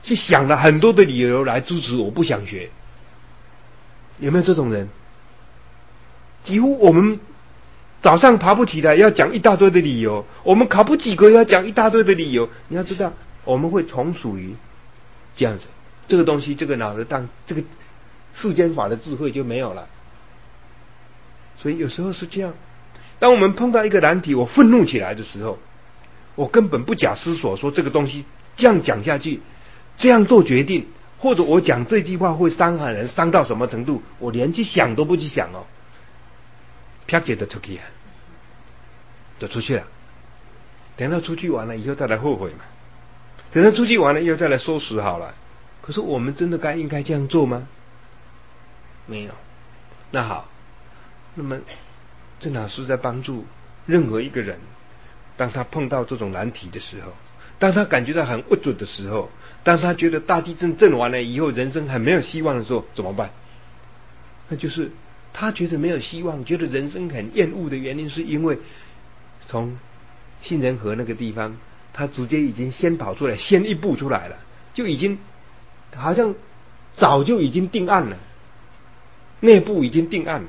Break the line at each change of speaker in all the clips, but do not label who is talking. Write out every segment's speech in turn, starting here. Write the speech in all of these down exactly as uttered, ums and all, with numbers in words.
去想了很多的理由来支持我不想学。有没有这种人？几乎我们早上爬不起来要讲一大堆的理由，我们考不及格要讲一大堆的理由。你要知道，我们会从属于这样子，这个东西，这个脑袋当这个世间法的智慧就没有了。所以有时候是这样，当我们碰到一个难题，我愤怒起来的时候，我根本不假思索说这个东西这样讲下去，这样做决定，或者我讲这句话会伤害人，伤到什么程度，我连去想都不去想哦，啪姐的出去啊，就出去了。等到出去完了以后再来后悔嘛，等到出去完了以后再来收拾好了。可是我们真的该应该这样做吗？没有。那好，那么郑老师在帮助任何一个人，当他碰到这种难题的时候，当他感觉到很不准的时候，当他觉得大地震震完了以后人生很没有希望的时候，怎么办？那就是他觉得没有希望，觉得人生很厌恶的原因，是因为从杏仁核那个地方，他直接已经先跑出来，先一步出来了，就已经好像早就已经定案了，内部已经定案了，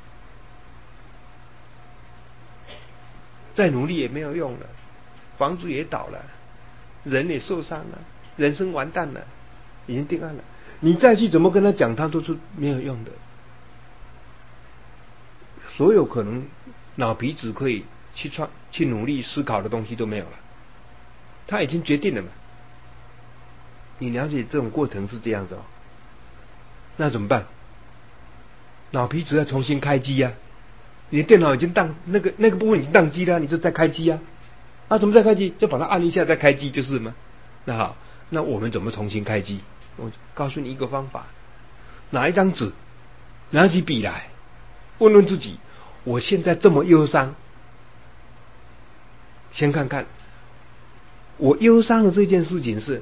再努力也没有用了，房子也倒了，人也受伤了，人生完蛋了，已经定案了。你再去怎么跟他讲，他都是没有用的。所有可能脑皮质可以去创、去努力思考的东西都没有了，他已经决定了嘛。你了解这种过程是这样子哦，那怎么办？脑皮质要重新开机啊！你的电脑已经宕那个那个部分已经宕机了，你就再开机啊！啊，怎么再开机？就把它按一下再开机就是吗？那好，那我们怎么重新开机？我告诉你一个方法：拿一张纸，拿起笔来，问问自己：我现在这么忧伤，先看看我忧伤的这件事情是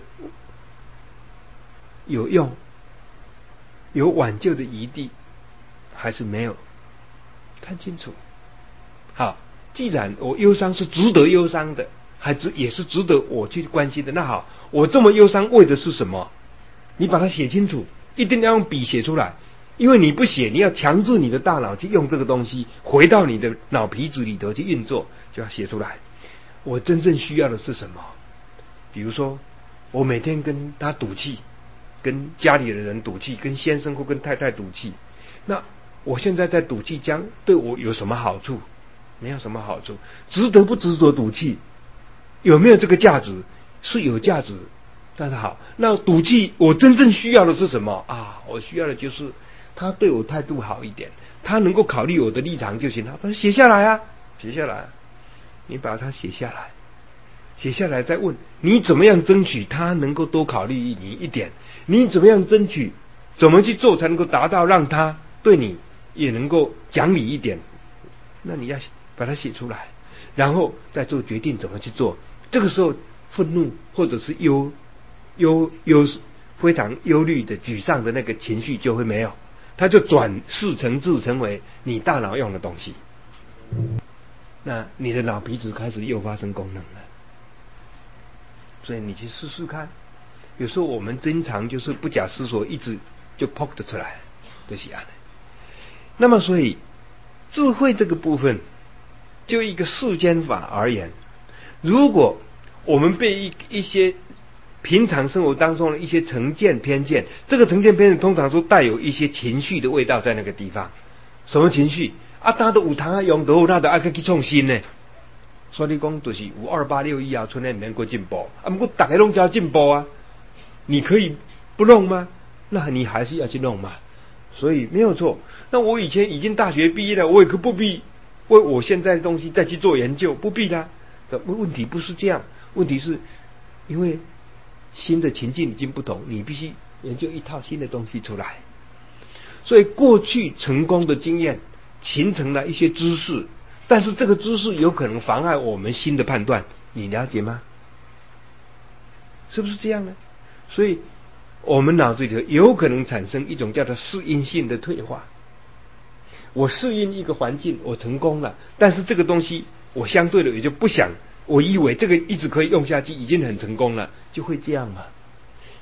有用、有挽救的余地，还是没有？看清楚。好，既然我忧伤是值得忧伤的，还值也是值得我去关心的，那好，我这么忧伤为的是什么？你把它写清楚，一定要用笔写出来，因为你不写，你要强制你的大脑去用这个东西回到你的脑皮质里头去运作，就要写出来。我真正需要的是什么？比如说，我每天跟他赌气，跟家里的人赌气，跟先生或跟太太赌气，那我现在在赌气将对我有什么好处？没有什么好处。值得不值得赌气？有没有这个价值？是有价值。但是好，那赌气我真正需要的是什么啊？我需要的就是他对我态度好一点，他能够考虑我的立场就行了。把它写下来啊，写下来，你把它写下来，写下来再问你怎么样争取他能够多考虑你一点？你怎么样争取？怎么去做才能够达到让他对你也能够讲理一点？那你要把它写出来，然后再做决定怎么去做。这个时候愤怒或者是忧忧忧非常忧虑的沮丧的那个情绪就会没有，它就转世成智，成为你大脑用的东西。那你的脑皮质开始又发生功能了。所以你去试试看。有时候我们经常就是不假思索，一直就 pop 得出来，就是这样的。那么所以智慧这个部分，就一个世间法而言，如果我们被一一些平常生活当中的一些成见偏见，这个成见偏见通常都带有一些情绪的味道在那个地方。什么情绪啊？他都有通啊用到，他都爱去创新呢。所以讲就是有二八六以后，春年免过进步啊，不过大家拢叫进步啊，你可以不弄吗？那你还是要去弄嘛。所以没有错。那我以前已经大学毕业了，我也可不必为我现在的东西再去做研究，不必啦。问题不是这样，问题是因为新的情境已经不同，你必须研究一套新的东西出来。所以过去成功的经验形成了一些知识，但是这个知识有可能妨碍我们新的判断，你了解吗？是不是这样呢？所以我们脑子里头有可能产生一种叫做适应性的退化。我适应一个环境，我成功了，但是这个东西我相对的也就不想，我以为这个一直可以用下去，已经很成功了，就会这样嘛。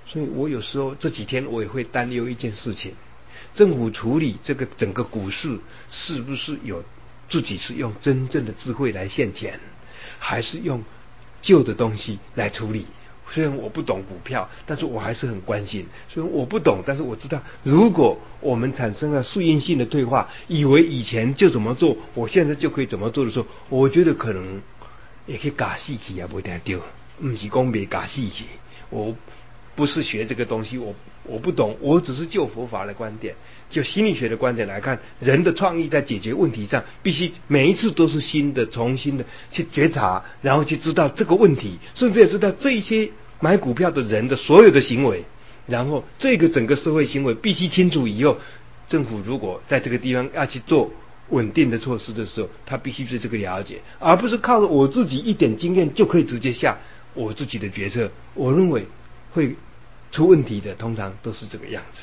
所以我有时候这几天我也会担忧一件事情：政府处理这个整个股市是不是有自己是用真正的智慧来现钱，还是用旧的东西来处理？虽然我不懂股票，但是我还是很关心。虽然我不懂，但是我知道，如果我们产生了适应性的退化，以为以前就怎么做，我现在就可以怎么做的时候，我觉得可能也可以嘎死去也不一定丢，不是讲别嘎死去。我不是学这个东西，我我不懂，我只是就佛法的观点，就心理学的观点来看，人的创意在解决问题上，必须每一次都是新的、重新的去觉察，然后去知道这个问题，甚至也知道这一些买股票的人的所有的行为，然后这个整个社会行为必须清楚以后，政府如果在这个地方要去做稳定的措施的时候，他必须对这个了解，而不是靠着我自己一点经验就可以直接下我自己的决策。我认为会出问题的通常都是这个样子。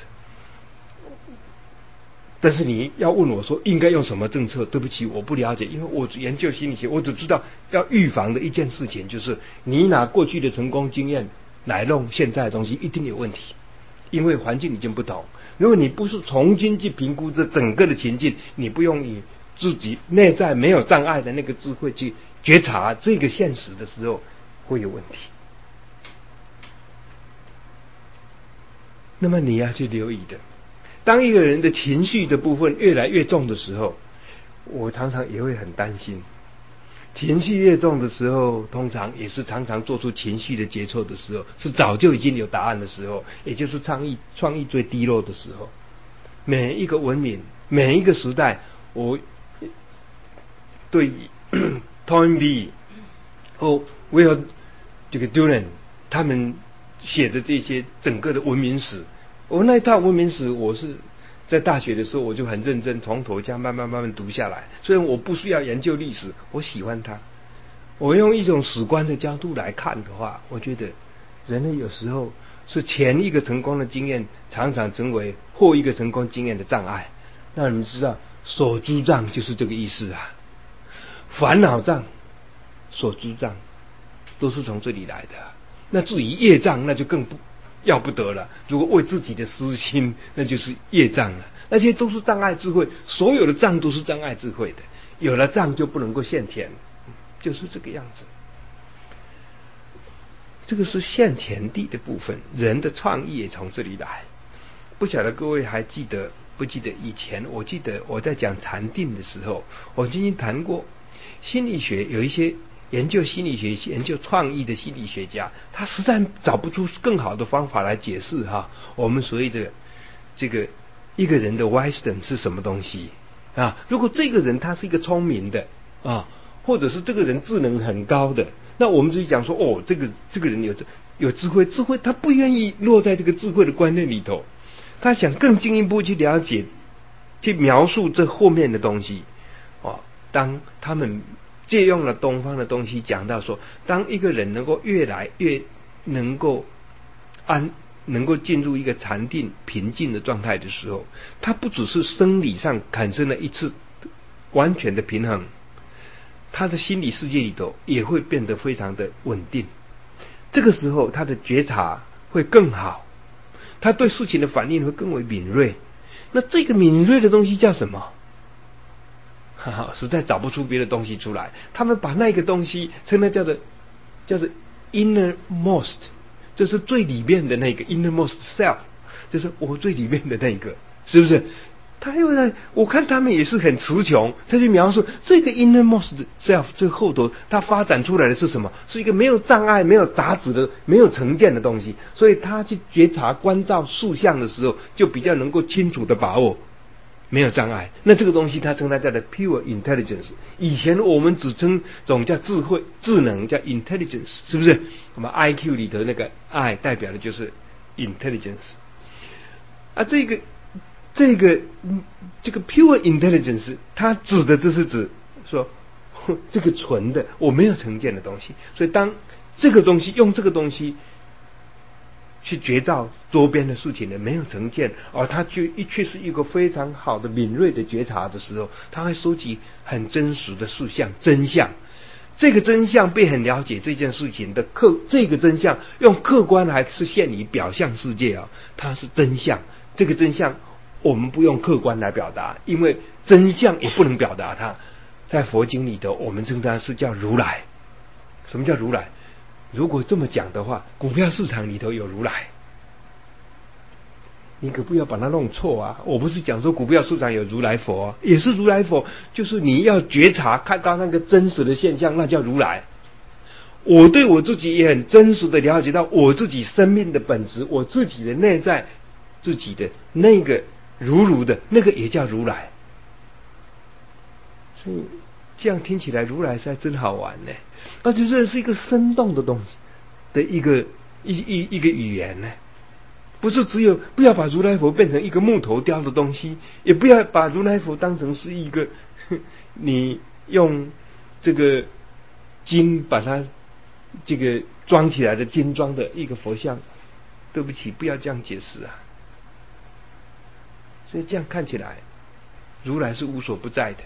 但是你要问我说应该用什么政策，对不起，我不了解，因为我研究心理学，我只知道要预防的一件事情就是你拿过去的成功经验来弄现在的东西一定有问题，因为环境已经不同。如果你不是重新去评估这整个的情境，你不用以自己内在没有障碍的那个智慧去觉察这个现实的时候，会有问题。那么你要去留意的，当一个人的情绪的部分越来越重的时候，我常常也会很担心。情绪越重的时候，通常也是常常做出情绪的决策的时候，是早就已经有答案的时候，也就是创意创意最低落的时候。每一个文明，每一个时代，我对 Toynbee 或 Will 这个 Durant 他们写的这些整个的文明史，我那一套文明史，我是在大学的时候我就很认真从头这样慢慢慢慢读下来。虽然我不需要研究历史，我喜欢它。我用一种史观的角度来看的话，我觉得人类有时候是前一个成功的经验常常成为后一个成功经验的障碍。那你们知道所知障就是这个意思啊，烦恼障、所知障都是从这里来的。那至于业障，那就更不要不得了。如果为自己的私心，那就是业障了。那些都是障碍智慧，所有的障都是障碍智慧的。有了障就不能够现前，就是这个样子。这个是现前地的部分，人的创意也从这里来。不晓得各位还记得不记得以前？我记得我在讲禅定的时候，我曾经谈过心理学有一些研究心理学、研究创意的心理学家，他实在找不出更好的方法来解释哈，我们所谓的这个一个人的 wisdom 是什么东西啊？如果这个人他是一个聪明的啊，或者是这个人智能很高的，那我们就讲说哦，这个这个人有有智慧，智慧他不愿意落在这个智慧的观念里头，他想更进一步去了解、去描述这后面的东西哦。当他们借用了东方的东西，讲到说，当一个人能够越来越能够安，能够进入一个禅定平静的状态的时候，他不只是生理上产生了一次完全的平衡，他的心理世界里头也会变得非常的稳定。这个时候他的觉察会更好，他对事情的反应会更为敏锐。那这个敏锐的东西叫什么？哈哈，实在找不出别的东西出来。他们把那个东西称它叫做叫做 innermost， 就是最里面的那个 innermost self， 就是我最里面的那个，是不是？他又在，我看他们也是很词穷，他去描述这个 innermost self 最后头，它发展出来的是什么？是一个没有障碍、没有杂质的、没有成见的东西。所以他去觉察、关照事项的时候，就比较能够清楚的把握。没有障碍，那这个东西它称它叫做 pure intelligence。以前我们只称这种叫智慧、智能，叫 intelligence， 是不是？我们 I Q 里头那个 I 代表的就是 intelligence。啊，这个这个这个 pure intelligence， 它指的就是指说这个纯的，我没有成见的东西。所以当这个东西用这个东西去觉照周边的事情的没有成见，而他却却是一个非常好的敏锐的觉察的时候，他会收集很真实的事项真相。 这个真相被很了解这件事情的客，这个真相用客观还是限于表象世界啊，它是真相。这个真相我们不用客观来表达，因为真相也不能表达它。在佛经里头，我们称它是叫如来。什么叫如来？如果这么讲的话，股票市场里头有如来，你可不要把它弄错啊！我不是讲说股票市场有如来佛，也是如来佛，就是你要觉察看到那个真实的现象，那叫如来。我对我自己也很真实的了解到我自己生命的本质，我自己的内在，自己的那个如如的那个也叫如来。所以这样听起来，如来实在真好玩呢。而且这是一个生动的东西的一个一一一个语言呢，不是只有不要把如来佛变成一个木头雕的东西，也不要把如来佛当成是一个你用这个金把它这个装起来的金装的一个佛像。对不起，不要这样解释啊。所以这样看起来，如来是无所不在的。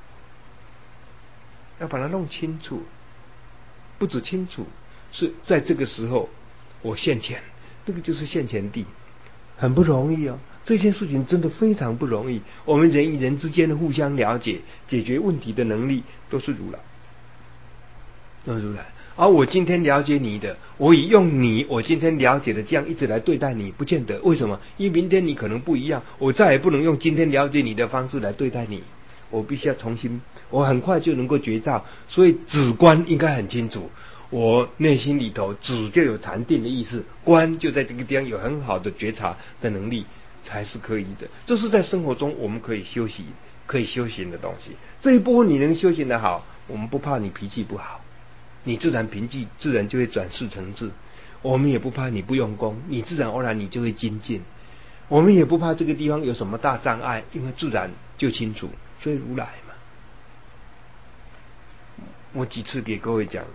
要把它弄清楚，不止清楚，是在这个时候我现前，那个就是现前地，很不容易哦。这件事情真的非常不容易。我们人与人之间的互相了解、解决问题的能力，都是如来，都是如来。而我今天了解你的，我以用你我今天了解的这样一直来对待你，不见得。为什么？因为明天你可能不一样，我再也不能用今天了解你的方式来对待你。我必须要重新，我很快就能够觉照，所以止观应该很清楚。我内心里头止就有禅定的意思，观就在这个地方有很好的觉察的能力，才是可以的。这是在生活中我们可以修习、可以修行的东西。这一波你能修行的好，我们不怕你脾气不好，你自然平静，自然就会转世成智。我们也不怕你不用功，你自然而然你就会精进。我们也不怕这个地方有什么大障碍，因为自然就清楚。所以如来嘛，我几次给各位讲，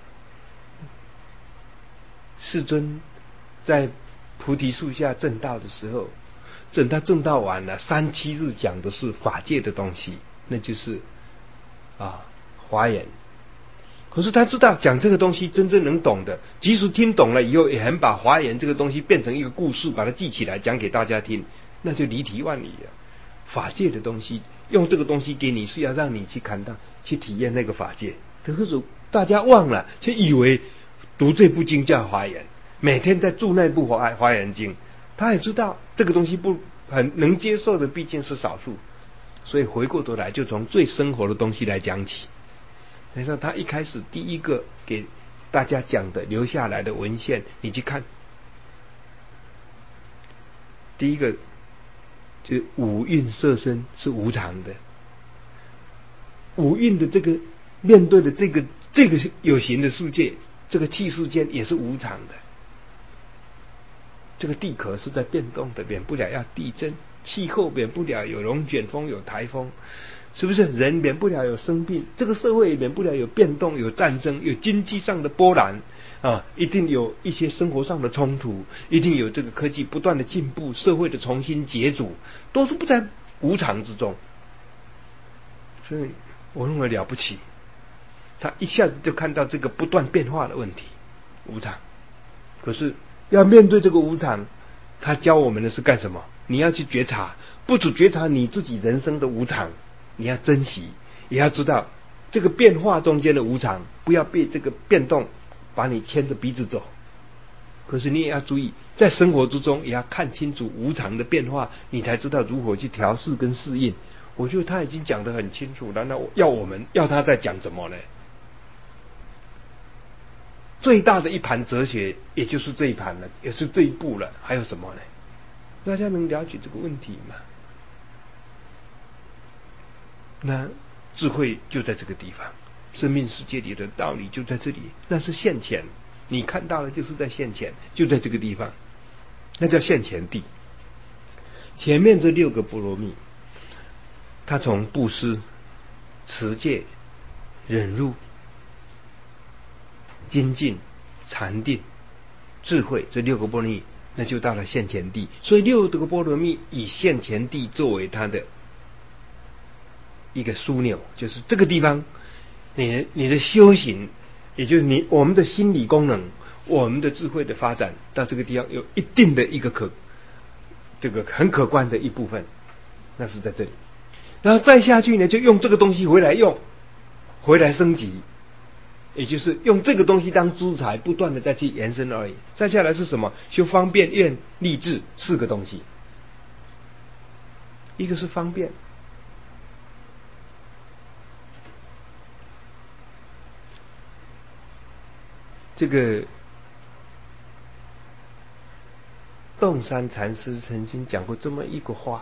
世尊在菩提树下证道的时候，等他证道完了，三七日讲的是法界的东西，那就是啊华严。可是他知道讲这个东西真正能懂的，即使听懂了以后，也很把华严这个东西变成一个故事，把它记起来讲给大家听，那就离题万里了。法界的东西，用这个东西给你，是要让你去看到、去体验那个法界。可是大家忘了，却以为读这部经叫华严，每天在住那部华华严经。他也知道这个东西不很能接受的，毕竟是少数，所以回过头来就从最生活的东西来讲起。所以说他一开始第一个给大家讲的留下来的文献，你去看，第一个就五蕴色身是无常的，五蕴的这个面对的这个这个有形的世界，这个气世间也是无常的。这个地壳是在变动的，免不了要地震；气候免不了有龙卷风、有台风，是不是？人免不了有生病，这个社会也免不了有变动、有战争、有经济上的波澜啊，一定有一些生活上的冲突，一定有这个科技不断的进步，社会的重新解组，都是不在无常之中。所以我认为了不起，他一下子就看到这个不断变化的问题，无常。可是要面对这个无常，他教我们的是干什么？你要去觉察，不只觉察你自己人生的无常，你要珍惜，也要知道这个变化中间的无常，不要被这个变动把你牵着鼻子走。可是你也要注意，在生活之中也要看清楚无常的变化，你才知道如何去调适跟适应。我觉得他已经讲得很清楚了，那要我们要他再讲什么呢？最大的一盘哲学，也就是这一盘了，也是这一步了，还有什么呢？大家能了解这个问题吗？那智慧就在这个地方，生命世界里的道理就在这里，那是现前，你看到了就是在现前，就在这个地方，那叫现前地。前面这六个波罗蜜，它从布施、持戒、忍辱、精进、禅定、智慧这六个波罗蜜，那就到了现前地。所以六个波罗蜜以现前地作为它的一个枢纽，就是这个地方，你的你的修行也就是你我们的心理功能，我们的智慧的发展到这个地方有一定的一个可这个很可观的一部分，那是在这里。然后再下去呢，就用这个东西回来用，回来升级，也就是用这个东西当资财，不断的再去延伸而已。再下来是什么？修方便、愿、力、智四个东西。一个是方便，这个洞山禅师曾经讲过这么一个话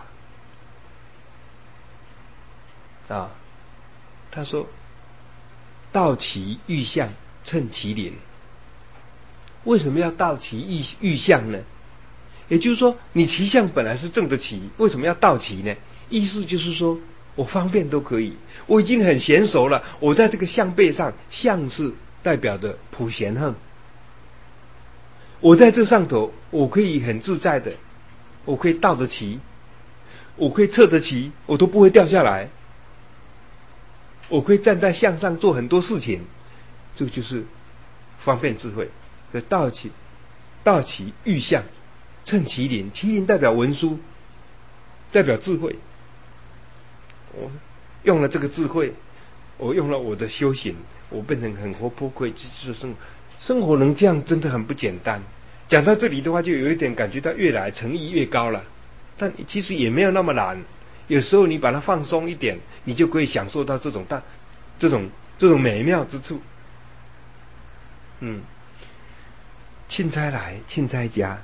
啊，他说：“道其欲象，称其灵。”为什么要道其欲欲象呢？也就是说，你其相本来是正的其，为什么要道其呢？意思就是说，我方便都可以，我已经很娴熟了。我在这个相背上，相是代表的普贤横，我在这上头，我可以很自在的，我可以倒得齐，我可以侧得齐，我都不会掉下来。我可以站在相上做很多事情，这个就是方便智慧。所以道其道其欲象，称其灵。其灵代表文殊，代表智慧。我用了这个智慧，我用了我的修行，我变成很活泼，可以继续生活。生活能这样，真的很不简单。讲到这里的话，就有一点感觉到越来诚意越高了，但其实也没有那么难。有时候你把它放松一点，你就可以享受到这种大、这种这种美妙之处。嗯，钦差来，钦差家，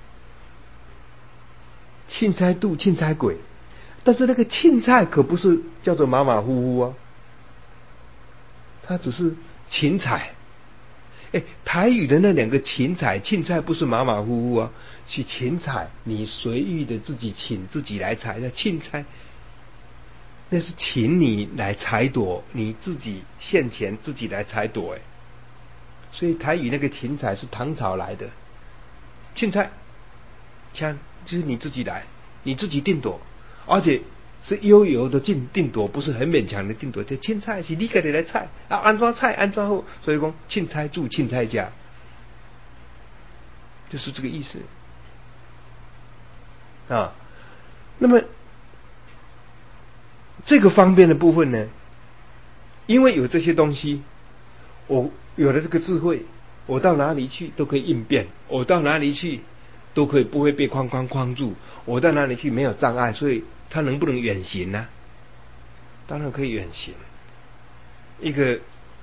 钦差度，钦差鬼。但是那个钦差可不是叫做马马虎虎啊，它只是勤采。哎，台语的那两个勤采、钦差不是马马虎虎啊，是勤采，你随意的自己请自己来采。那钦差那是请你来采夺，你自己现前自己来采夺。哎，所以台语那个勤采是唐朝来的，钦差枪就是你自己来，你自己定夺，而且是悠游的定定夺，不是很勉强的定夺。这钦差是你自己来采啊，安怎采安怎好，所以讲钦差住钦差家，就是这个意思啊。那么这个方便的部分呢，因为有这些东西，我有了这个智慧，我到哪里去都可以应变，我到哪里去都可以不会被框框框住，我到哪里去没有障碍，所以它能不能远行呢？当然可以远行。一个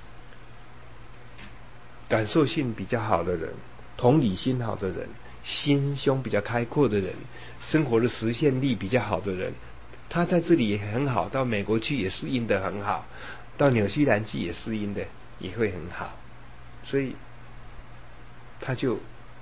感受性比较好的人，同理心好的人，心胸比较开阔的人，生活的实现力比较好的人，他在这里也很好，到美国去也适应的很好，到纽西兰去也适应的也会很好，所以他就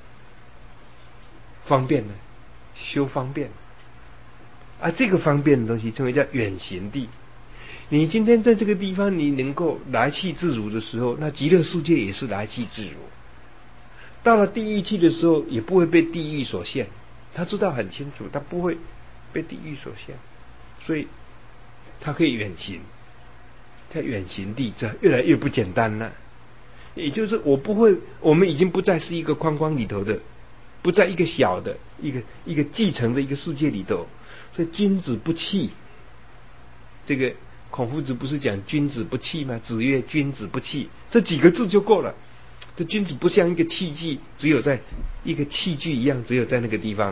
方便了，修方便啊，这个方便的东西称为叫远行地。你今天在这个地方，你能够来去自如的时候，那极乐世界也是来去自如。到了地狱去的时候，也不会被地狱所限。他知道很清楚，他不会被地狱所限，所以他可以远行。在远行地，这越来越不简单了。也就是我不会，我们已经不再是一个框框里头的，不在一个小的一个一个继承的一个世界里头。所以君子不器，这个孔夫子不是讲君子不器吗？子曰君子不器，这几个字就够了。这君子不像一个器具，只有在一个器具一样，只有在那个地方。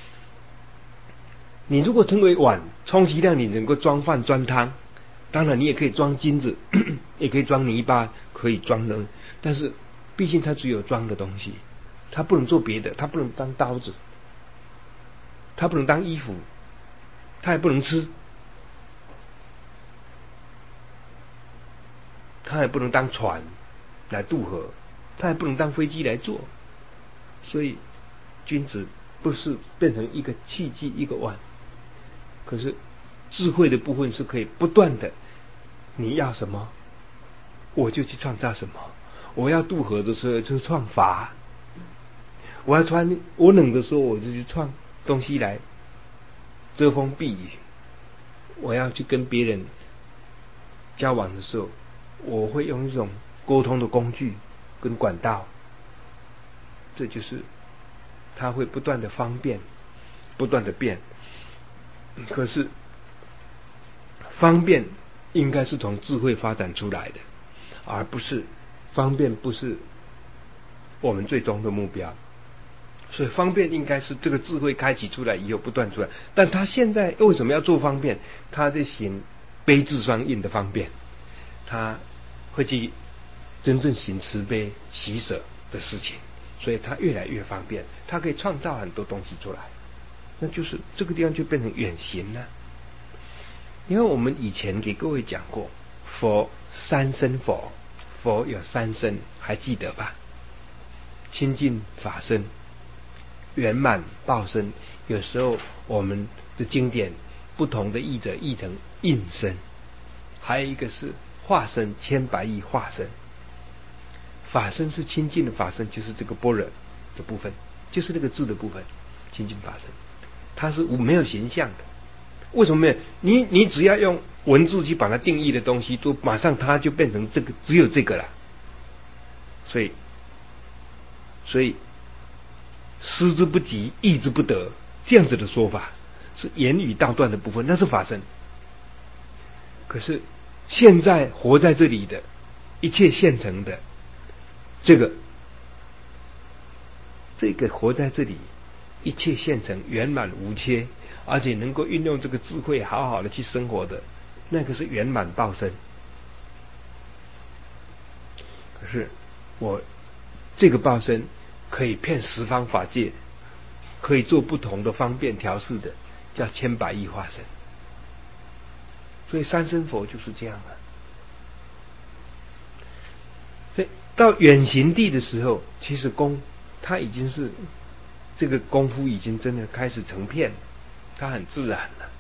你如果称为碗，充其量你能够装饭装汤，当然你也可以装金子，也可以装泥巴，可以装的，但是毕竟它只有装的东西，它不能做别的，它不能当刀子，它不能当衣服，它也不能吃，它也不能当船来渡河，它也不能当飞机来坐。所以君子不是变成一个器具一个碗，可是智慧的部分是可以不断的，你要什么我就去创造什么。我要渡河的时候就创筏，我要穿我冷的时候我就去创东西来遮风避雨，我要去跟别人交往的时候，我会用一种沟通的工具跟管道，这就是它会不断的方便，不断的变。可是方便应该是从智慧发展出来的，而不是方便不是我们最终的目标。所以方便应该是这个智慧开启出来以后不断出来。但他现在为什么要做方便？他在行悲智双运的方便，他会去真正行慈悲喜舍的事情，所以他越来越方便，他可以创造很多东西出来。那就是这个地方就变成远行了。因为我们以前给各位讲过，佛三身佛，佛有三身，还记得吧？清净法身、圆满报身，有时候我们的经典不同的译者译成应身，还有一个是化身，千百亿化身。法身是清净的法身，就是这个般若的部分，就是那个字的部分，清净法身，它是没有形象的。为什么没有？你你只要用文字去把它定义的东西，都马上它就变成这个，只有这个了。所以，所以思之不及，意之不得，这样子的说法是言语道断的部分，那是法身。可是现在活在这里的一切现成的这个这个活在这里一切现成圆满无缺，而且能够运用这个智慧好好的去生活的，那个是圆满报身。可是我这个报身可以骗十方法界，可以做不同的方便调试的，叫千百亿化身。所以三身佛就是这样的。所以到远行地的时候，其实功它已经是这个功夫已经真的开始成片，它很自然了。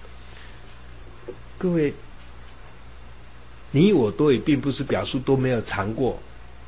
各位，你我都也并不是表述都没有尝过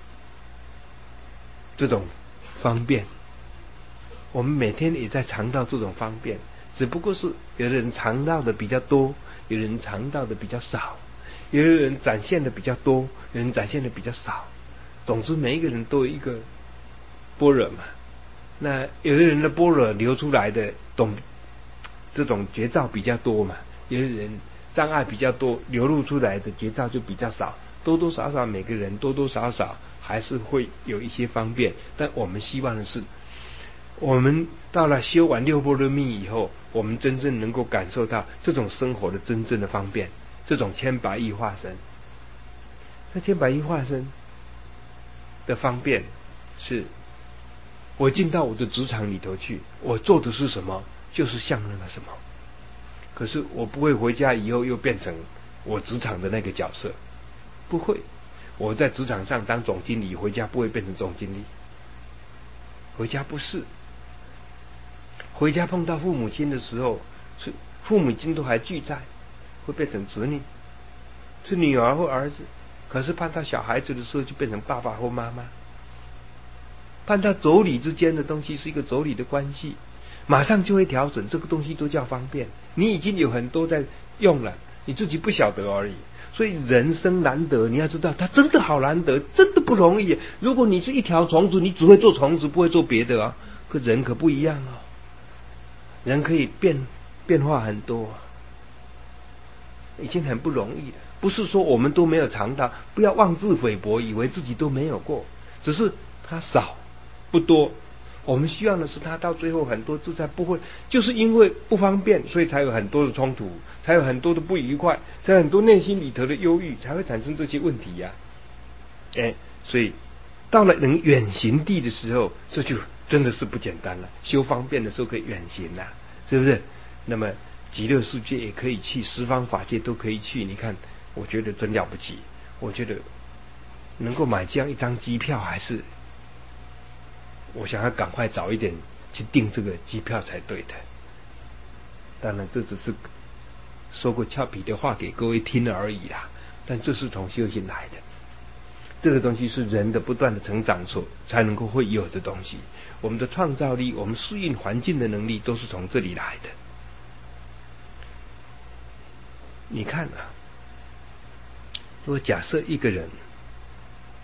这种方便，我们每天也在尝到这种方便，只不过是有的人尝到的比较多，有人尝到的比较少，有的人展现的比较多，有人展现的比较少。总之每一个人都有一个般若嘛，那有的人的般若流出来的懂这种觉照比较多嘛，有的人障碍比较多，流露出来的觉照就比较少。多多少少每个人多多少少还是会有一些方便，但我们希望的是，我们到了修完六波罗蜜以后，我们真正能够感受到这种生活的真正的方便，这种千百亿化身。那千百亿化身的方便是，我进到我的职场里头去，我做的是什么，就是像那个什么。可是我不会回家以后又变成我职场的那个角色，不会。我在职场上当总经理，回家不会变成总经理，回家不是。回家碰到父母亲的时候，是父母亲都还俱在，会变成子女，是女儿或儿子。可是碰到小孩子的时候，就变成爸爸或妈妈。碰到妯娌之间的东西，是一个妯娌的关系，马上就会调整，这个东西都叫方便。你已经有很多在用了，你自己不晓得而已。所以人生难得，你要知道它真的好难得，真的不容易。如果你是一条虫子，你只会做虫子，不会做别的啊。可人可不一样啊，人可以变变化很多啊，已经很不容易了。不是说我们都没有尝到，不要妄自菲薄，以为自己都没有过，只是它少不多。我们希望的是他到最后很多自在，不会就是因为不方便，所以才有很多的冲突，才有很多的不愉快，才有很多内心里头的忧郁，才会产生这些问题呀、啊。哎，所以到了能远行地的时候，这就真的是不简单了。修方便的时候可以远行了、啊，是不是？那么极乐世界也可以去，十方法界都可以去。你看，我觉得真了不起。我觉得能够买这样一张机票，还是我想要赶快早一点去订这个机票才对的。当然这只是说过俏皮的话给各位听了而已啦，但这是从修行来的，这个东西是人的不断的成长所才能够会有的东西。我们的创造力，我们适应环境的能力，都是从这里来的。你看啊，如果假设一个人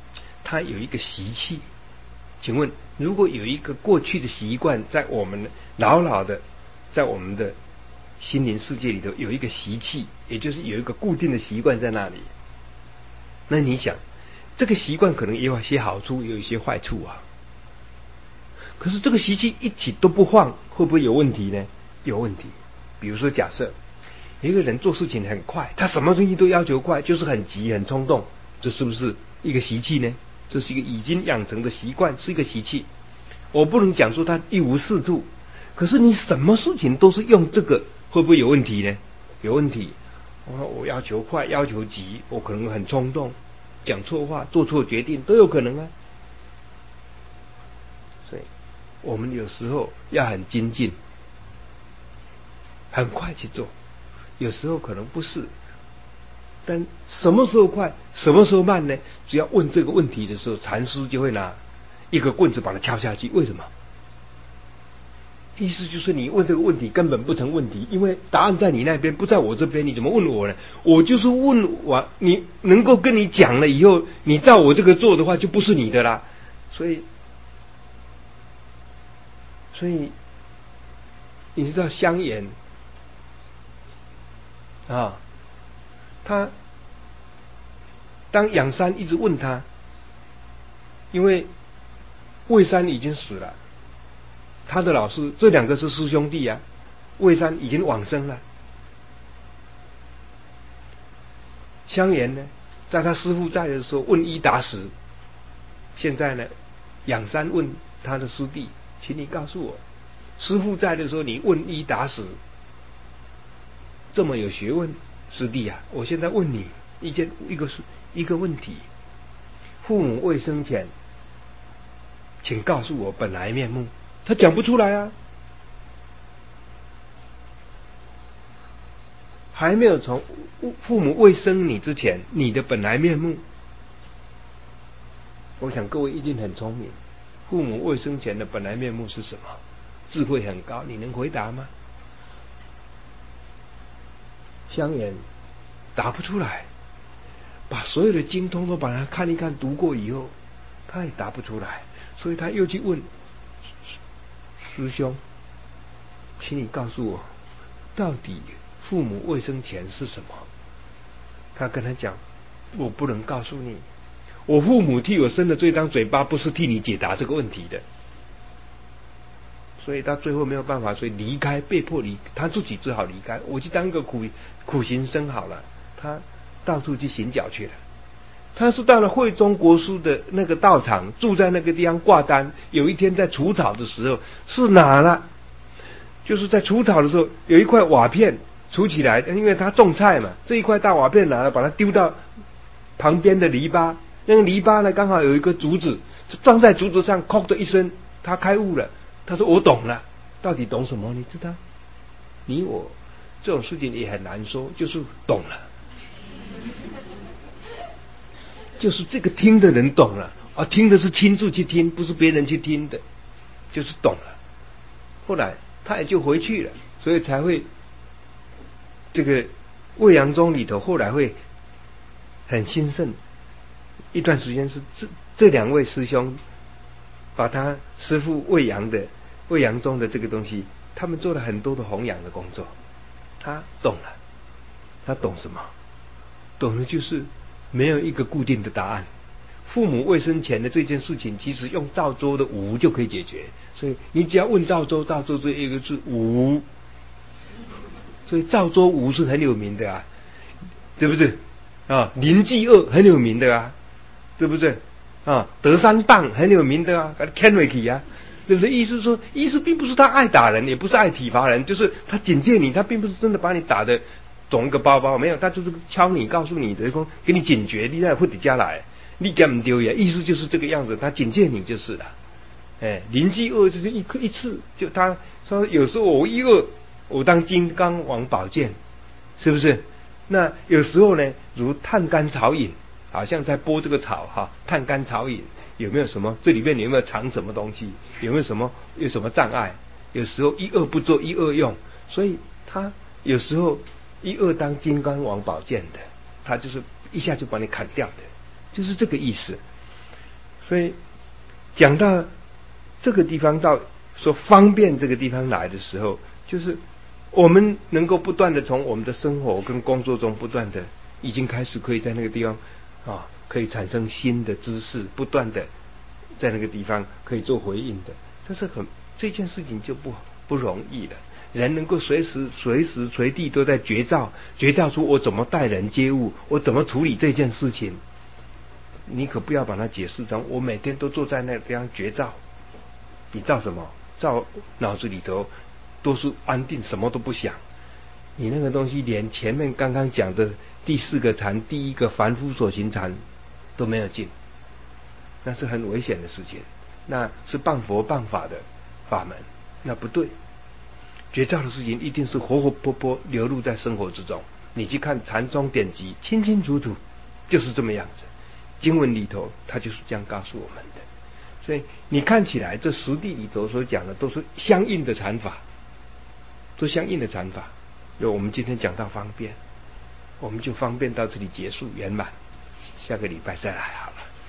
他有一个习气。请问，如果有一个过去的习惯在我们牢牢的在我们的心灵世界里头有一个习气，也就是有一个固定的习惯在那里，那你想这个习惯可能也有一些好处，有一些坏处啊。可是这个习气一起都不放，会不会有问题呢？有问题。比如说假设有一个人做事情很快，他什么东西都要求快，就是很急很冲动，这是不是一个习气呢？这是一个已经养成的习惯，是一个习气。我不能讲说他一无是处，可是你什么事情都是用这个，会不会有问题呢？有问题。我我要求快，要求急，我可能很冲动，讲错话，做错决定都有可能啊。所以我们有时候要很精进，很快去做，有时候可能不是。但什么时候快，什么时候慢呢？只要问这个问题的时候，禅师就会拿一个棍子把它敲下去。为什么？意思就是你问这个问题根本不成问题，因为答案在你那边，不在我这边，你怎么问我呢？我就是问我，你能够跟你讲了以后，你照我这个做的话，就不是你的啦。所以，所以你知道香严啊？他当仰山一直问他，因为魏山已经死了，他的老师这两个是师兄弟啊，魏山已经往生了。香严呢，在他师父在的时候问一答十，现在呢，仰山问他的师弟，请你告诉我，师父在的时候你问一答十，这么有学问。师弟啊，我现在问你一件一个一个问题：父母未生前，请告诉我本来面目。他讲不出来啊，还没有从父母未生你之前，你的本来面目。我想各位一定很聪明，父母未生前的本来面目是什么？智慧很高，你能回答吗？香严答不出来，把所有的经通都把它看一看读过以后，他也答不出来，所以他又去问师兄，请你告诉我，到底父母未生前是什么？他跟他讲，我不能告诉你，我父母替我生的这张嘴巴不是替你解答这个问题的。所以他最后没有办法，所以离开，被迫离，他自己只好离开。我去当个苦苦行僧好了，他到处去行脚去了。他是到了慧中国师的那个道场，住在那个地方挂单。有一天在除草的时候，是哪了？就是在除草的时候，有一块瓦片除起来，因为他种菜嘛，这一块大瓦片拿了，把它丢到旁边的篱笆。那个篱笆呢，刚好有一个竹子，就撞在竹子上，哐的一声，他开悟了。他说我懂了，到底懂什么？你知道？你我这种事情也很难说，就是懂了，就是这个听的人懂了啊，听的是亲自去听，不是别人去听的，就是懂了。后来他也就回去了，所以才会这个未央宗里头后来会很兴盛。一段时间是这这两位师兄把他师父未央的未央宗的这个东西，他们做了很多的弘扬的工作。他懂了，他懂什么？懂的就是没有一个固定的答案。父母未生前的这件事情，其实用赵州的无就可以解决。所以你只要问赵州，赵州这一个字无，所以赵州无是很有名的啊，对不对啊？林继二很有名的啊，对不对啊？德山棒很有名的啊 ，Kenricky 啊。对不对？意思是说，意思并不是他爱打人，也不是爱体罚人，就是他警戒你，他并不是真的把你打的肿一个包包，没有，他就是敲你，告诉你的，给你警觉，你再会底下来，你给唔丢呀，意思就是这个样子，他警戒你就是了。哎，灵机二就是一一次，就他说有时候我一二，我当金刚王宝剑，是不是？那有时候呢，如探干草引，好像在拨这个草哈，探干草引。有没有什么？这里面有没有藏什么东西？有没有什么有什么障碍？有时候一恶不作，一恶用，所以他有时候一恶当金刚王宝剑的，他就是一下就把你砍掉的，就是这个意思。 所以讲到这个地方，到说方便这个地方来的时候，就是我们能够不断的从我们的生活跟工作中不断的，已经开始可以在那个地方啊，可以产生新的知识，不断的在那个地方可以做回应的，这是很这件事情就不不容易了。人能够随时随时随地都在觉照，觉照出我怎么待人接物，我怎么处理这件事情。你可不要把它解释成我每天都坐在那个地方觉照。你照什么？照脑子里头都是安定，什么都不想。你那个东西连前面刚刚讲的第四个禅，第一个凡夫所行禅都没有进，那是很危险的事情，那是谤佛谤法的法门，那不对。觉照的事情一定是活活泼泼流露在生活之中。你去看禅宗典籍，清清楚楚就是这么样子。经文里头它就是这样告诉我们的。所以你看起来这实地里头所讲的都是相应的禅法，都相应的禅法。有我们今天讲到方便，我们就方便到这里结束圆满，下个礼拜再来好了。